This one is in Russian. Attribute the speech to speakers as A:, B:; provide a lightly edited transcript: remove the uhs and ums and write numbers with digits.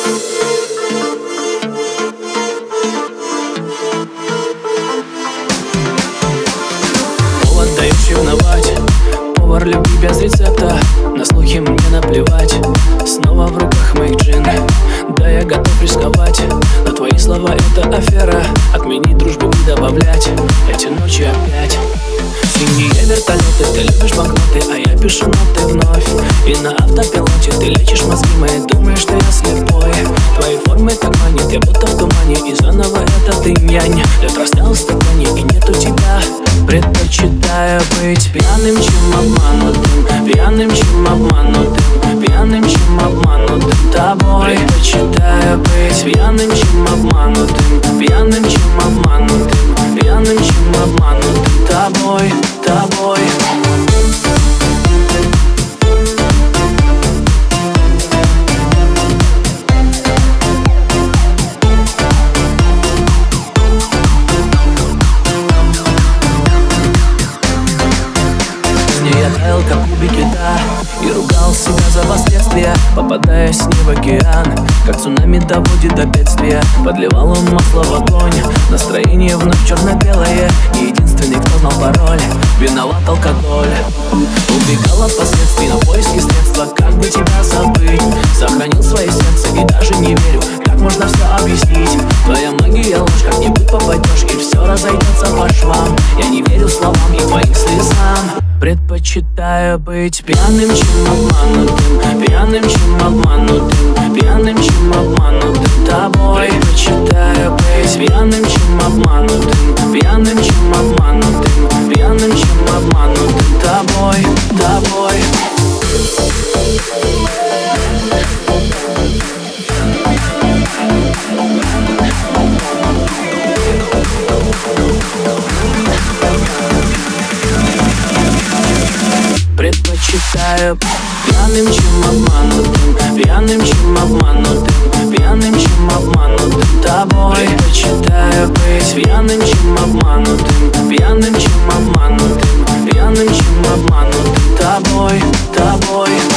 A: Повод даешь ревновать, повар любви без рецепта. На слухи мне наплевать, снова в руках моих джин. Да, я готов рисковать, но твои слова это афера. Отменить дружбу, не добавлять, эти ночи опять. Синие вертолеты, ты любишь банкноты, а я пишу ноты вновь. И на автопилоте ты лечишь мозги мои, думаешь, что я слепой. Твои формы так манят, я будто в тумане, и заново это ты нянь. Лед растаял в стакане, и нету тебя. Предпочитаю быть пьяным, чем обманутым, пьяным, чем обманутым, пьяным, чем обманутым тобой. Предпочитаю быть пьяным, чем обманутым, пьяным, чем обманутым, пьяным, чем обманутым тобой, тобой. Я таял, как кубики льда, и ругал себя за последствия, попадая с ней в океан, как цунами доводит до бедствия. Подливал он масло в огонь, настроение вновь черно-белое, и единственный, кто знал пароль, виноват алкоголь. Убегал от последствий на поиски средства, как бы тебя забыть. Сохранил свое сердце и даже не верю, как можно все объяснить. Твоя магия ложь, как-нибудь попадешь, и все разойдется по швам. Я не верю словам и твоим слезам. Предпочитаю быть пьяным, чем обманутым, пьяным, чем обманутым, пьяным, чем обманутым тобой. Предпочитаю быть пьяным, чем обманутым, пьяным, чем обманутым, пьяным, чем обманутым тобой, тобой. Предпочитаю пьяным, чем обманутым, пьяным, чем обманутым, пьяным, чем обманутым тобой. Предпочитаю быть пьяным, чем обманутым, пьяным, чем обманутым, пьяным, чем обманутым тобой, тобой.